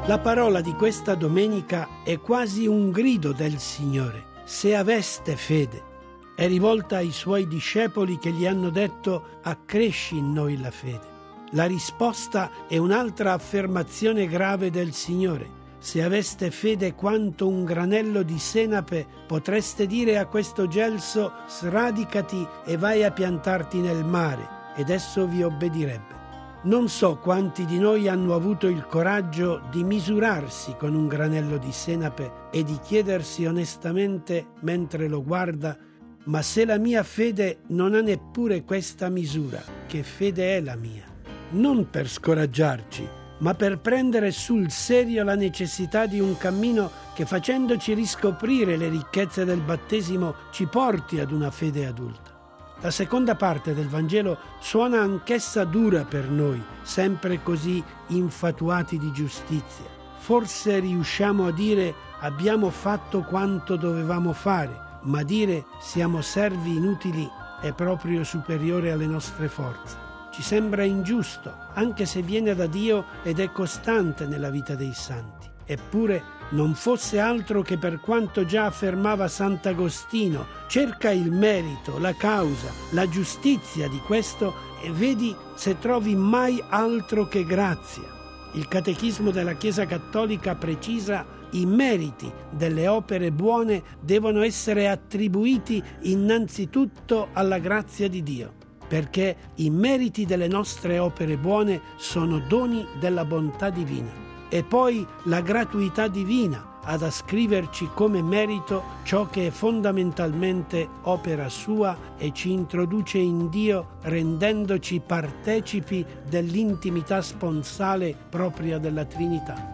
La parola di questa domenica è quasi un grido del Signore. Se aveste fede, è rivolta ai suoi discepoli che gli hanno detto: accresci in noi la fede. La risposta è un'altra affermazione grave del Signore. Se aveste fede quanto un granello di senape, potreste dire a questo gelso: sradicati e vai a piantarti nel mare, ed esso vi obbedirebbe. Non so quanti di noi hanno avuto il coraggio di misurarsi con un granello di senape e di chiedersi onestamente mentre lo guarda: ma se la mia fede non ha neppure questa misura, che fede è la mia? Non per scoraggiarci, ma per prendere sul serio la necessità di un cammino che, facendoci riscoprire le ricchezze del battesimo, ci porti ad una fede adulta. La seconda parte del Vangelo suona anch'essa dura per noi, sempre così infatuati di giustizia. Forse riusciamo a dire: abbiamo fatto quanto dovevamo fare, ma dire siamo servi inutili è proprio superiore alle nostre forze. Ci sembra ingiusto, anche se viene da Dio ed è costante nella vita dei santi. Eppure non fosse altro che per quanto già affermava Sant'Agostino: cerca il merito, la causa, la giustizia di questo e vedi se trovi mai altro che grazia. Il Catechismo della Chiesa Cattolica precisa: i meriti delle opere buone devono essere attribuiti innanzitutto alla grazia di Dio, perché i meriti delle nostre opere buone sono doni della bontà divina. E poi la gratuità divina ad ascriverci come merito ciò che è fondamentalmente opera sua e ci introduce in Dio, rendendoci partecipi dell'intimità sponsale propria della Trinità.